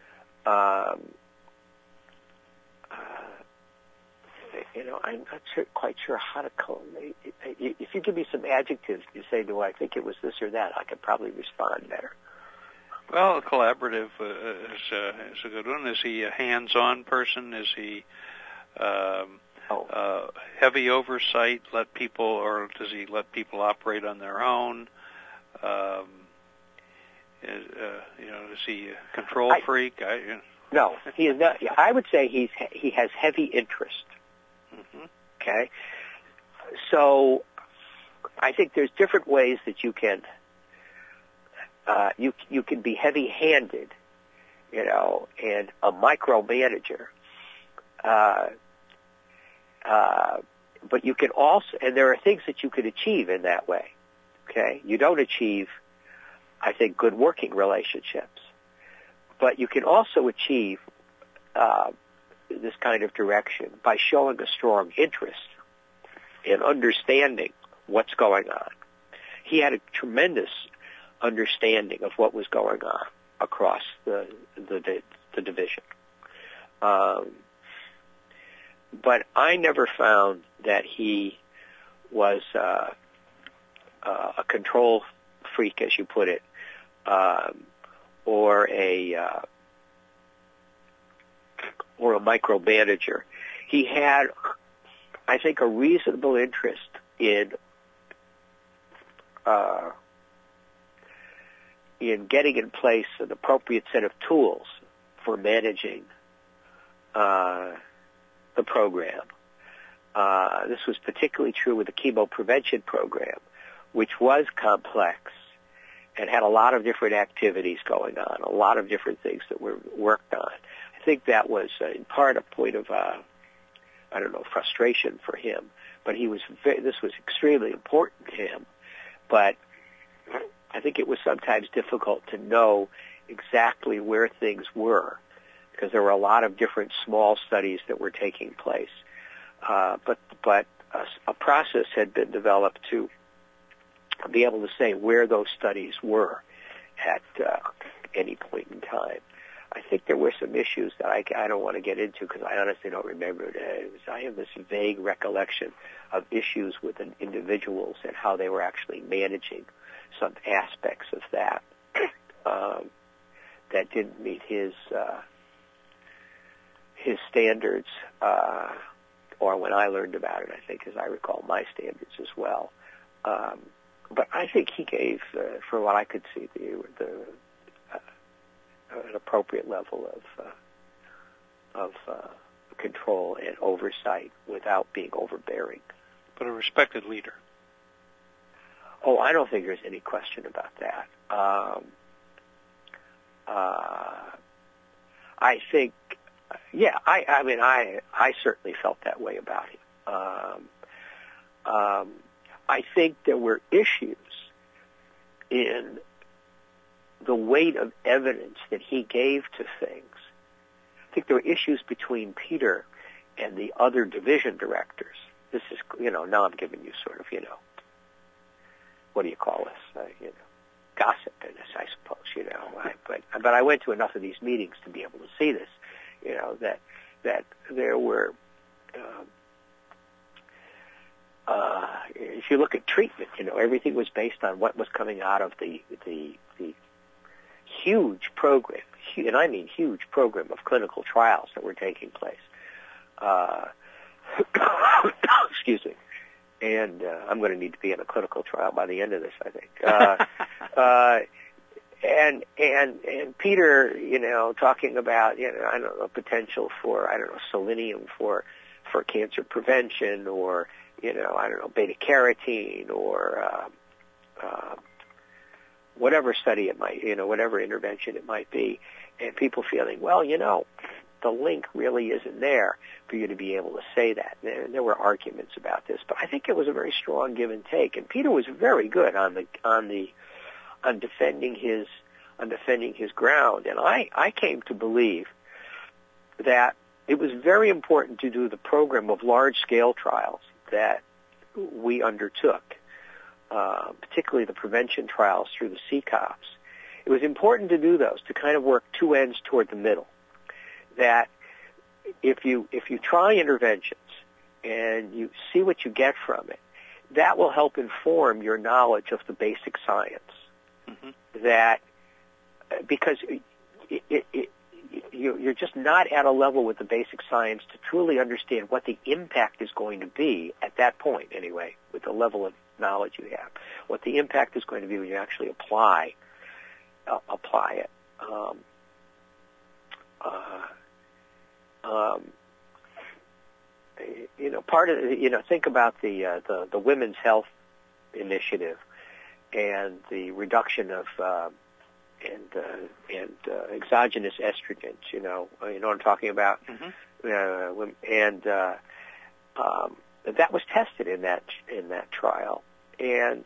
I'm not quite sure how to call it. If you give me some adjectives, you say, "Do I think it was this or that?" I could probably respond better. Well, collaborative is a good one. Is he a hands-on person? Is he heavy oversight? Or does he let people operate on their own? Is he a control freak? No, he is not. I would say he has heavy interest. Mm-hmm. Okay, so I think there's different ways that you can you can be heavy-handed, and a micromanager. But you can also, and there are things that you can achieve in that way. Okay, you don't achieve, I think, good working relationships, but you can also achieve this kind of direction by showing a strong interest in understanding what's going on. He had a tremendous understanding of what was going on across the division. But I never found that he was a control freak, as you put it, or a micromanager. He had, I think, a reasonable interest in getting in place an appropriate set of tools for managing the program. This was particularly true with the chemo prevention program, which was complex and had a lot of different activities going on, a lot of different things that were worked on. I think that was in part a point of, frustration for him. But this was extremely important to him. But I think it was sometimes difficult to know exactly where things were, because there were a lot of different small studies that were taking place. But a process had been developed to be able to say where those studies were at any point in time. I think there were some issues that I don't want to get into because I honestly don't remember it. I have this vague recollection of issues with individuals and how they were actually managing some aspects of that that didn't meet his standards, or when I learned about it, I think, as I recall, my standards as well. But I think he gave, for what I could see, an appropriate level of control and oversight without being overbearing. But a respected leader. Oh, I don't think there's any question about that. I think, I certainly felt that way about him. I think there were issues in the weight of evidence that he gave to things. I think there were issues between Peter and the other division directors. This is, now I'm giving you sort of, what do you call this? Gossip in this, I suppose, But I went to enough of these meetings to be able to see this, that there were, if you look at treatment, everything was based on what was coming out of the huge program, and I mean huge program of clinical trials that were taking place. Excuse me. And I'm going to need to be in a clinical trial by the end of this, I think. And Peter, talking about, potential for, selenium for cancer prevention, or, beta carotene, or whatever study it might, whatever intervention it might be, and people feeling, well, the link really isn't there for you to be able to say that. There were arguments about this, but I think it was a very strong give and take. And Peter was very good on defending his on defending his ground. And I came to believe that it was very important to do the program of large-scale trials that we undertook, particularly the prevention trials through the CCOPs. It was important to do those, to kind of work two ends toward the middle. That if you try interventions and you see what you get from it, that will help inform your knowledge of the basic science. Mm-hmm. That because you're just not at a level with the basic science to truly understand what the impact is going to be at that point, anyway, with the level of knowledge you have, what the impact is going to be when you actually apply it. Part of think about the Women's Health Initiative and the reduction of exogenous estrogens. You know what I'm talking about. Mm-hmm. That was tested in that trial, and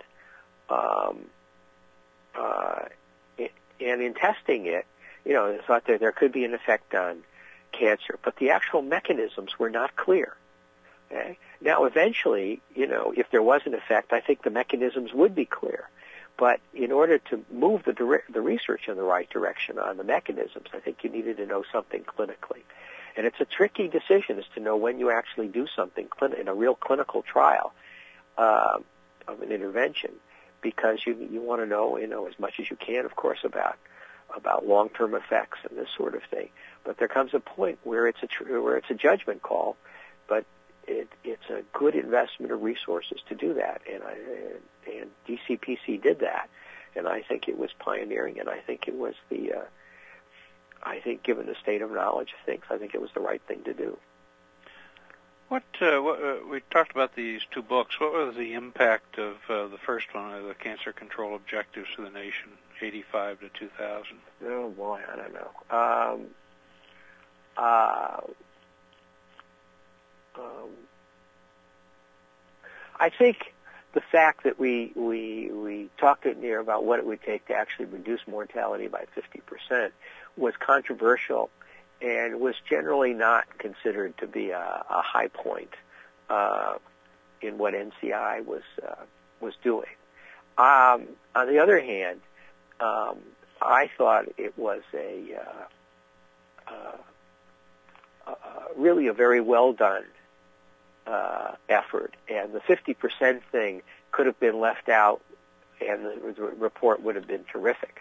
in testing it, they thought that there could be an effect on cancer, but the actual mechanisms were not clear. Okay? Now, eventually, if there was an effect, I think the mechanisms would be clear. But in order to move the research in the right direction on the mechanisms, I think you needed to know something clinically. And it's a tricky decision as to know when you actually do something in a real clinical trial of an intervention, because you want to know, as much as you can, of course, about long-term effects and this sort of thing. But there comes a point where it's a judgment call, but it's a good investment of resources to do that, and DCPC did that, and I think it was pioneering, and I think it was I think given the state of knowledge of things, I think it was the right thing to do. What we talked about these two books. What was the impact of the first one, the Cancer Control Objectives for the Nation, 85 to 2000? Oh boy, I don't know. I think the fact that we talked in there about what it would take to actually reduce mortality by 50% was controversial and was generally not considered to be a high point in what NCI was doing. On the other hand, I thought it was really a very well done effort, and the 50% thing could have been left out, and the report would have been terrific.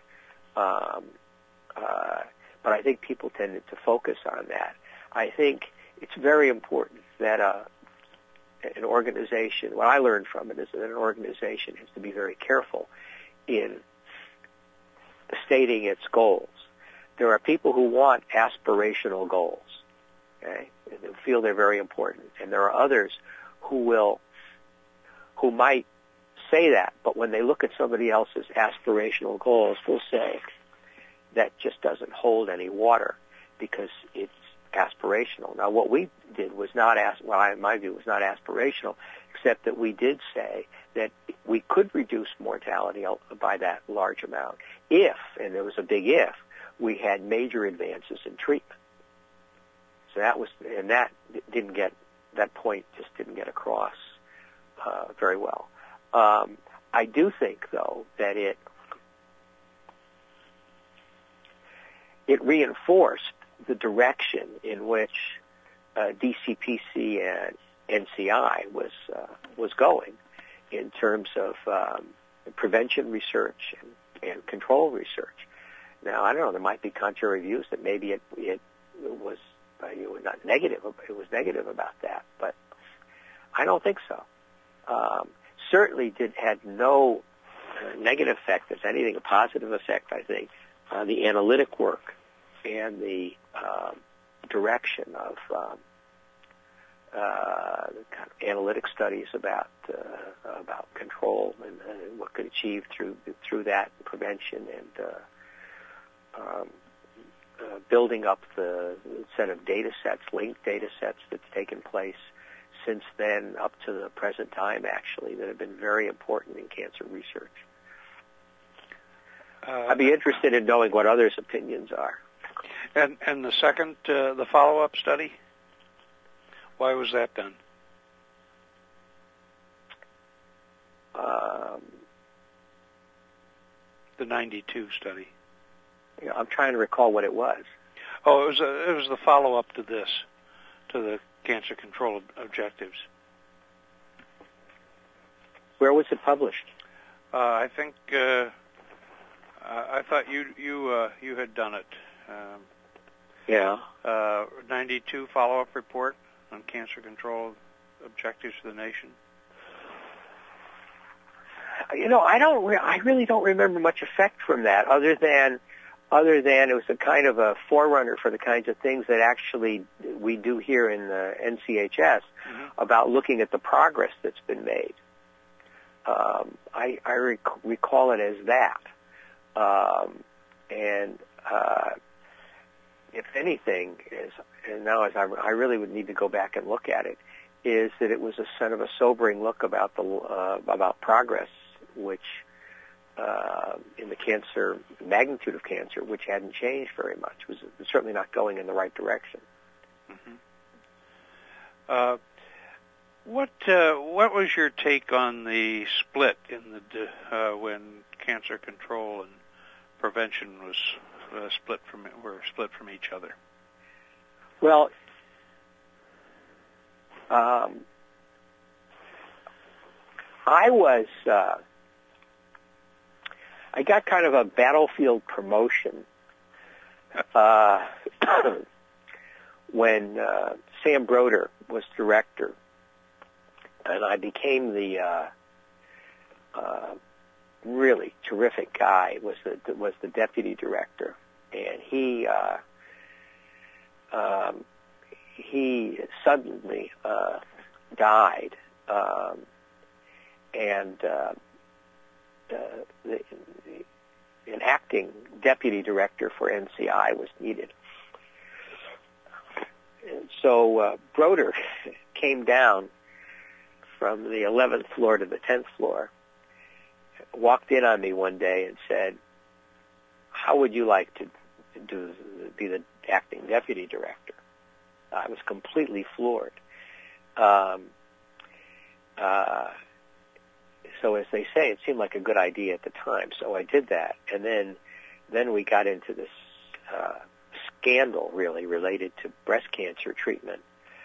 But I think people tended to focus on that. I think it's very important that an organization, what I learned from it is that an organization has to be very careful in stating its goals. There are people who want aspirational goals, okay, and they feel they're very important, and there are others who might say that, but when they look at somebody else's aspirational goals, will say that just doesn't hold any water because it's aspirational. Now, what we did was not, in my view, was not aspirational, except that we did say that we could reduce mortality by that large amount if, and there was a big if, we had major advances in treatment. So that point just didn't get across very well. I do think, though, that it reinforced the direction in which DCPC and NCI was going in terms of prevention research and control research. Now, I don't know, there might be contrary views that maybe it was not negative. It was negative about that, but I don't think so. Certainly had no negative effect. If anything, a positive effect, I think, on the analytic work and the direction of kind of analytic studies about control and what could achieve through that prevention and building up the set of data sets, linked data sets that's taken place since then up to the present time, actually, that have been very important in cancer research. I'd be interested in knowing what others' opinions are. And the second, the follow-up study, why was that done? The 92 study. I'm trying to recall what it was. Oh, it was the follow-up to this, to the cancer control objectives. Where was it published? I think I thought you had done it. Yeah. 92 follow-up report on cancer control objectives for the nation. I really don't remember much effect from that, other than it was a kind of a forerunner for the kinds of things that actually we do here in the NCHS about looking at the progress that's been made. I recall it as that, and if anything, I really would need to go back and look at it, is that it was a sort of a sobering look about about progress, which in the cancer magnitude of cancer, which hadn't changed very much, was certainly not going in the right direction. Mm-hmm. What was your take on the split in the when cancer control and prevention was split from each other? Well, I got kind of a battlefield promotion when Sam Broder was director, and I became the really terrific guy. Was the deputy director, and he suddenly died, and an acting deputy director for NCI was needed. And so Broder came down from the 11th floor to the 10th floor, walked in on me one day and said, "How would you like to be the acting deputy director?" I was completely floored. So as they say, it seemed like a good idea at the time, so I did that. And then we got into this scandal, really, related to breast cancer treatment.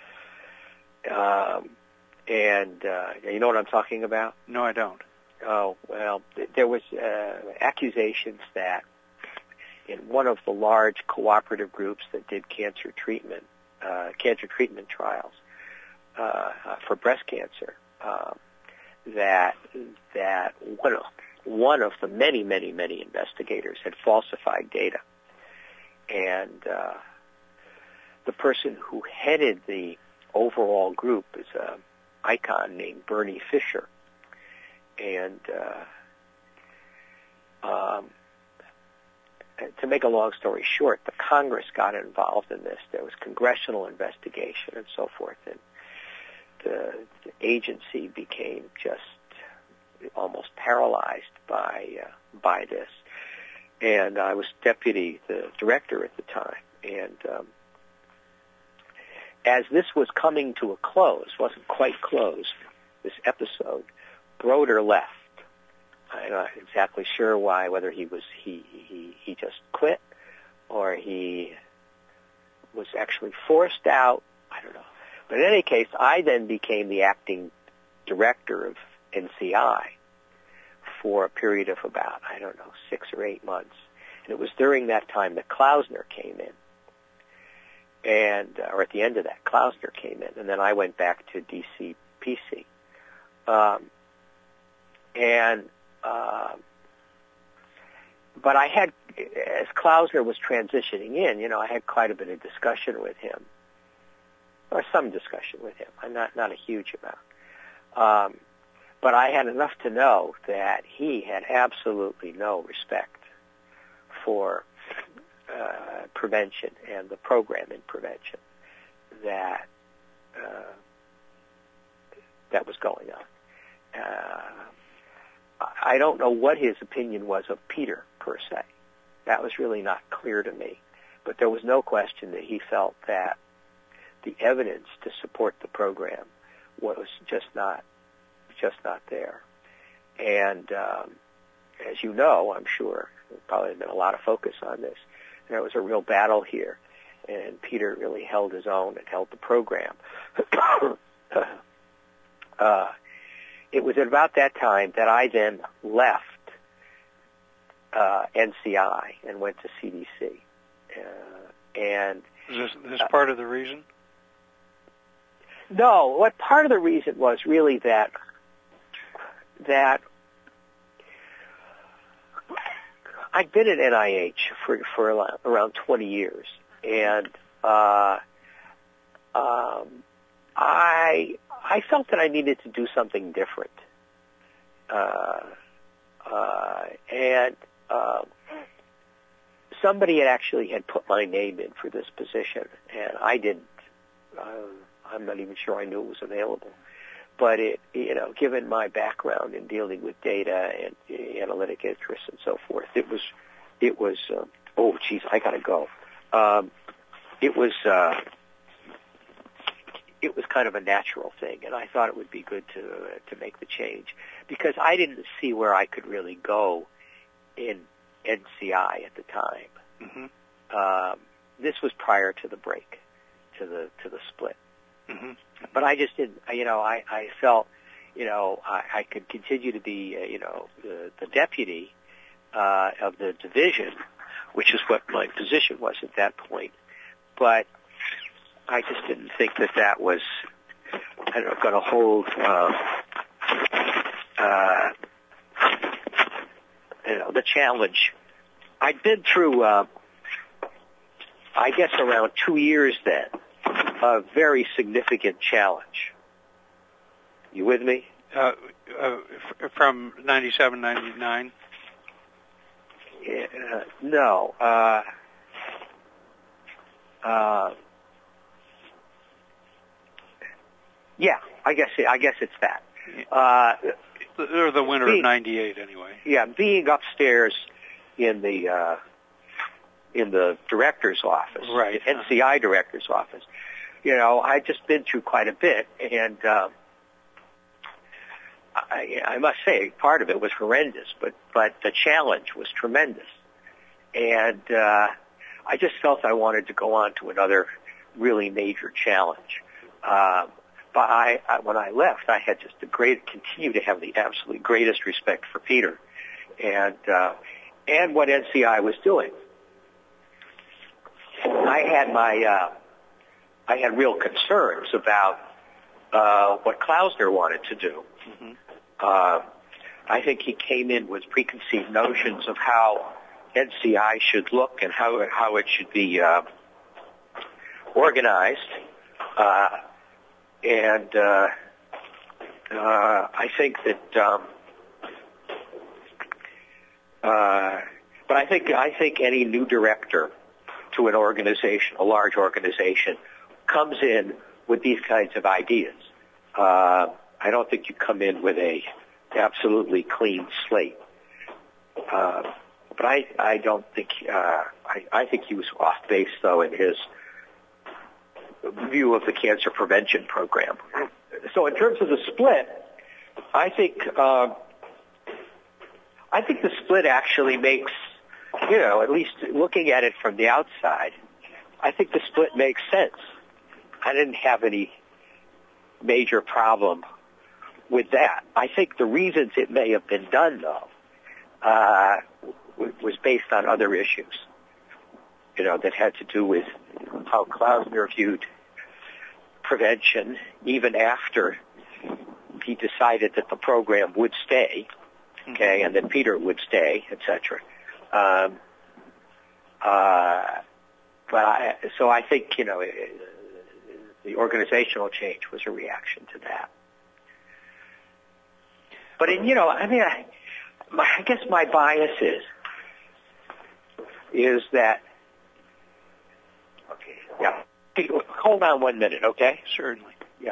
And you know what I'm talking about? No, I don't. Oh, well, there was accusations that in one of the large cooperative groups that did cancer treatment trials for breast cancer, that one of the many investigators had falsified data, and the person who headed the overall group is an icon named Bernie Fisher, and to make a long story short, the Congress got involved in this. There was congressional investigation and so forth, and the agency became just almost paralyzed by this. And I was deputy director at the time. And as this was coming to a close, wasn't quite closed, this episode, Broder left. I'm not exactly sure why, whether he just quit or he was actually forced out. I don't know. But in any case, I then became the acting director of NCI for a period of about, 6 or 8 months. And it was during that time that Klausner came in. And, or at the end of that, Klausner came in. And then I went back to DCPC. But I had, as Klausner was transitioning in, I had quite a bit of discussion with him. Or some discussion with him, not a huge amount. But I had enough to know that he had absolutely no respect for prevention and the program in prevention that was going on. I don't know what his opinion was of Peter, per se. That was really not clear to me. But there was no question that he felt that the evidence to support the program was just not there. And as you know, I'm sure, there's probably been a lot of focus on this. There was a real battle here, and Peter really held his own and held the program. It was at about that time that I then left NCI and went to CDC. And is this part of the reason? No, what part of the reason was really that I'd been at NIH for around 20 years, and I felt that I needed to do something different, and somebody had put my name in for this position, and I didn't. I'm not even sure I knew it was available. But given my background in dealing with data and analytic interests and so forth, it was. Oh, geez, I gotta go. It was kind of a natural thing, and I thought it would be good to make the change because I didn't see where I could really go in NCI at the time. Mm-hmm. This was prior to the break, to the split. Mm-hmm. But I just didn't. I felt, I could continue to be, the deputy of the division, which is what my position was at that point. But I just didn't think that was, going to hold, the challenge. I'd been through, I guess, around 2 years then, a very significant challenge. You with me? From 97, 99? No. Yeah, I guess it's that. Or the winter of 98, anyway. Yeah, being upstairs in the director's office, right? NCI director's office. I'd just been through quite a bit, and I must say part of it was horrendous, but the challenge was tremendous, and I just felt I wanted to go on to another really major challenge. But when I left, I had just continue to have the absolutely greatest respect for Peter, and what NCI was doing. I had real concerns about what Klausner wanted to do. Mm-hmm. I think he came in with preconceived notions of how NCI should look and how it should be organized. And I think that, but I think any new director to an organization, a large organization, comes in with these kinds of ideas. I don't think you come in with a absolutely clean slate. But I don't think I think he was off base though in his view of the cancer prevention program. So in terms of the split, I think the split actually makes, at least looking at it from the outside, I think the split makes sense. I didn't have any major problem with that. I think the reasons it may have been done, though, was based on other issues, that had to do with how Klausner viewed prevention even after he decided that the program would stay, okay, and that Peter would stay, etc. So I think, the organizational change was a reaction to that. But, I guess my bias is that, okay, yeah. Hold on 1 minute, okay? Certainly. Yeah.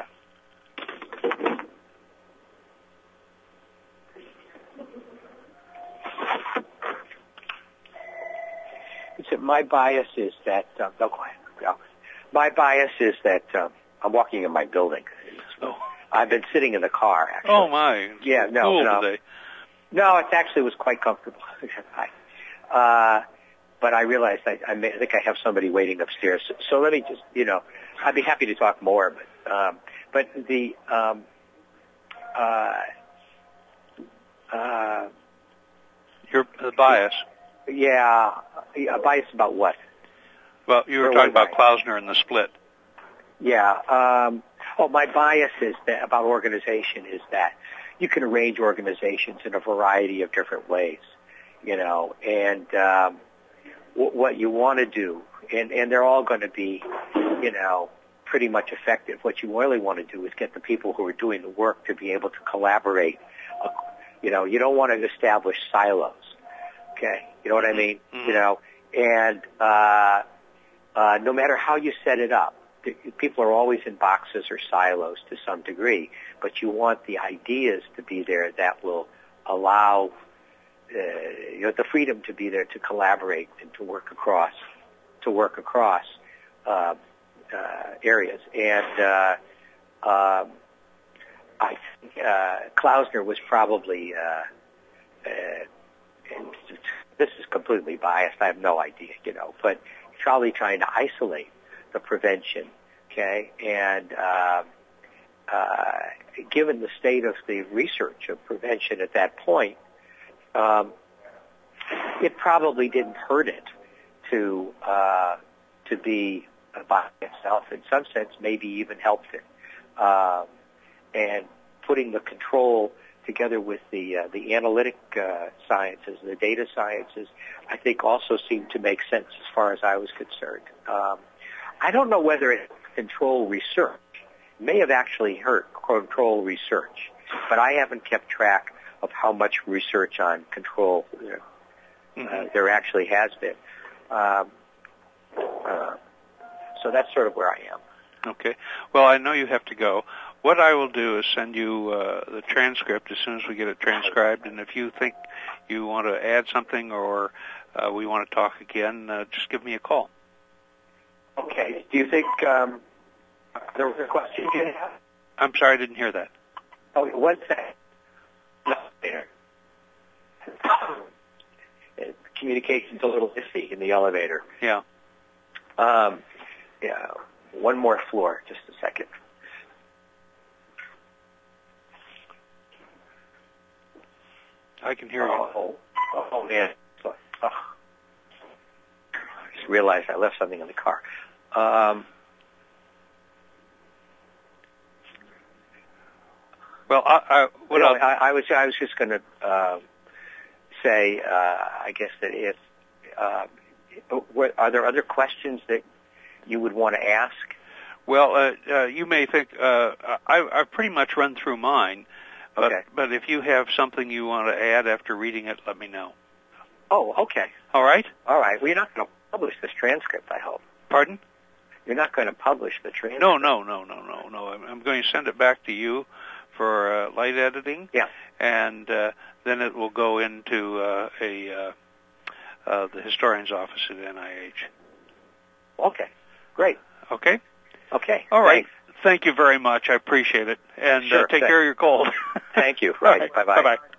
my bias is that no, go ahead. No. My bias is that I'm walking in my building. I've been sitting in the car, actually. Oh, my. Yeah, no, cool no. Today. No, it actually was quite comfortable. But I realized I think I have somebody waiting upstairs. So let me just, I'd be happy to talk more, but the Your bias. Yeah, bias about what? Well, you were talking about Klausner and the split. Yeah. My bias is that about organization is that you can arrange organizations in a variety of different ways, and what you want to do, and they're all going to be, pretty much effective. What you really want to do is get the people who are doing the work to be able to collaborate. You don't want to establish silos. Okay, you know what I mean? Mm-hmm. And no matter how you set it up, people are always in boxes or silos to some degree, but you want the ideas to be there that will allow the freedom to be there to collaborate and to work across areas. And I think Klausner was probably, and this is completely biased, I have no idea, but probably trying to isolate the prevention, okay? And given the state of the research of prevention at that point, it probably didn't hurt it to be by itself. In some sense, maybe even helped it. And putting the control together with the analytic sciences, the data sciences, I think also seemed to make sense as far as I was concerned. I don't know whether it control research. It may have actually hurt control research, but I haven't kept track of how much research on control there actually has been. So that's sort of where I am. Okay. Well, I know you have to go. What I will do is send you the transcript as soon as we get it transcribed, and if you think you want to add something or we want to talk again, just give me a call. Okay. Do you think there was a question you had? I'm sorry, I didn't hear that. Oh, one second. No, there. Communication's a little iffy in the elevator. Yeah. Yeah. One more floor, just a second. I can hear you. Oh man. I just realized I left something in the car. Well, I was just going to say, I guess that if are there other questions that you would want to ask? Well, you may think I've pretty much run through mine, but if you have something you want to add after reading it, let me know. Oh, okay. All right. All right. Well, you're not going to publish this transcript, I hope. Pardon? You're not going to publish the transcript. No. I'm going to send it back to you for light editing. Yeah. And then it will go into the historian's office at NIH. Okay. Great. Okay. Okay. All right. Thanks. Thank you very much. I appreciate it. And sure, take care of your cold. Thank you. Right. Bye-bye. Bye-bye.